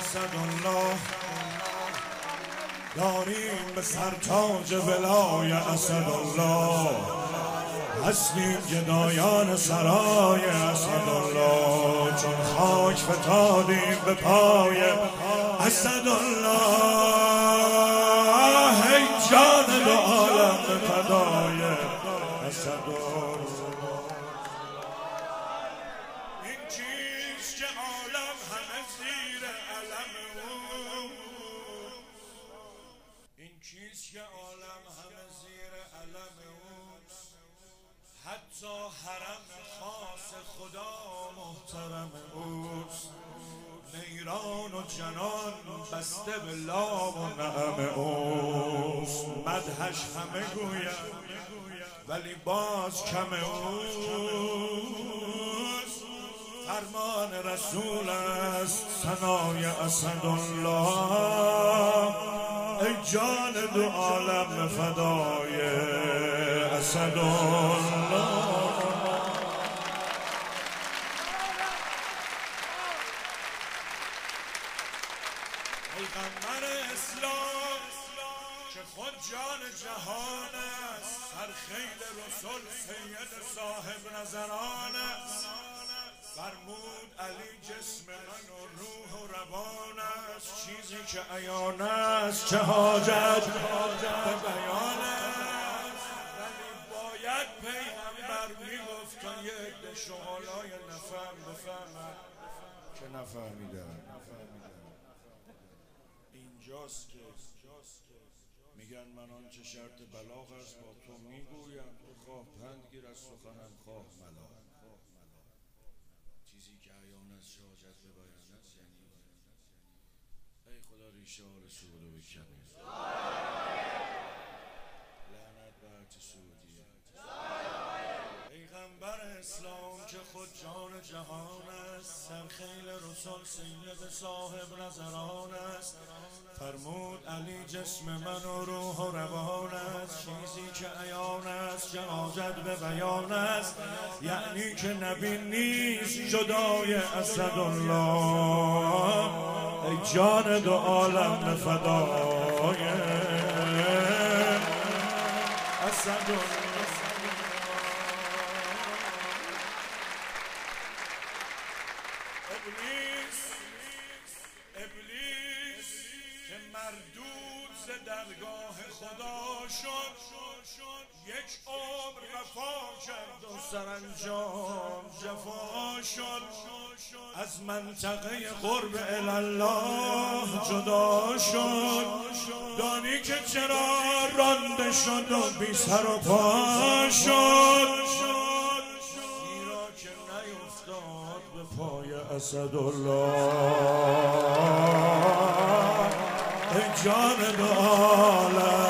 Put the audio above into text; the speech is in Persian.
اسدالله داریم به سر تاج ولای اسدالله، هستیم گدایان سرای اسدالله، چون خاک فتادیم به پای اسدالله، ای جان دو عالم فدای اسدالله. این چیست که عالم همه زیر علم اوست، این چیست که عالم همه زیر علم اوست، حتی حرم خاص خدا محترم اوست، نیران و جنان بسته به لام و نعم اوست، مدحش همه گوید ولی باز کم اوست، فرمان رسول است ثنای اسدالله، ای جان دو عالم فدای اسدالله. پیغمبر اسلام که خود جان جهان است، هر خیل رسول سید صاحب نظران است، فرمود علی جسم من و روح و روان است، چیزی که عیان است چه حاجت به بیان است، ولی باید پیغمبر میگفت تا یه عده شغالای نفهم بفهمن که نفهمیدن. اینجاست که میگن من آنچه شرط بلاغ است با تو میگویم، تو خواه پند گیر از سخنم خواه ملاغ، چیزی که عیان است شاجت به بیان است، یعنی ای خدا ریشه حال سعودو بکنی، لعنت به هرچه سعودیه. پیغمبر اسلام که خود جان جهان است، سرخیل رسول سید صاحب نظران است، فرمود علی جسم من و روح و روان است، چیزی که عیان است که حاجت به بیان است، یعنی که نبی نیست جدای اسدالله، ای جان دو عالم فدای اسدالله. ابلیس که مردود ز درگاه خدا شد، یک عمر وفا کرد و سرانجام جفا شد، از منطقه قرب الله جدا شد، دانی که چرا رانده شد و بی سر و پا شد، زیرا که نیفتاد به پای اسدالله، ای جان دو عالم